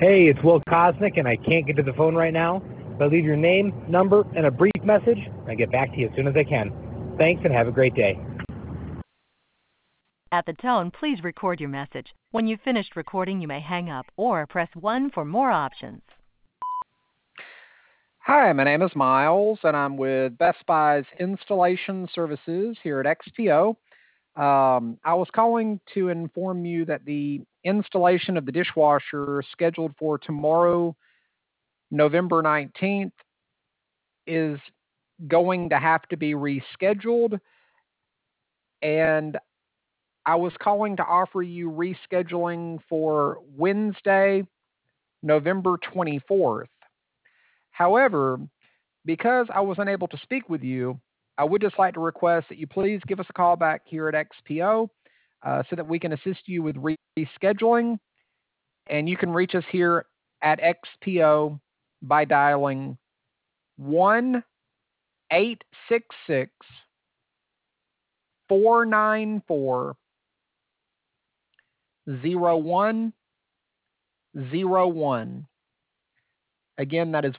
Hey, it's Will Cosmic, and I can't get to the phone right now, but leave your name, number, and a brief message, and I'll get back to you as soon as I can. Thanks, and have a great day. At the tone, please record your message. When you've finished recording, you may hang up or press 1 for more options. Hi, my name is Miles, and I'm with Best Buy's Installation Services here at XPO. I was calling to inform you that the installation of the dishwasher scheduled for tomorrow, November 19th, is going to have to be rescheduled, and I was calling to offer you rescheduling for Wednesday, November 24th. However, because I was unable to speak with you, I would just like to request that you please give us a call back here at XPO so that we can assist you with rescheduling. And you can reach us here at XPO by dialing 1-866-494-0101. Again, that is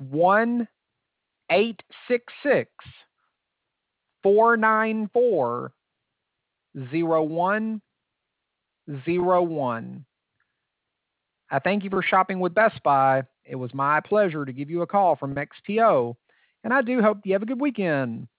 1-866-494-0101. I thank you for shopping with Best Buy. It was my pleasure to give you a call from XPO, and I do hope you have a good weekend.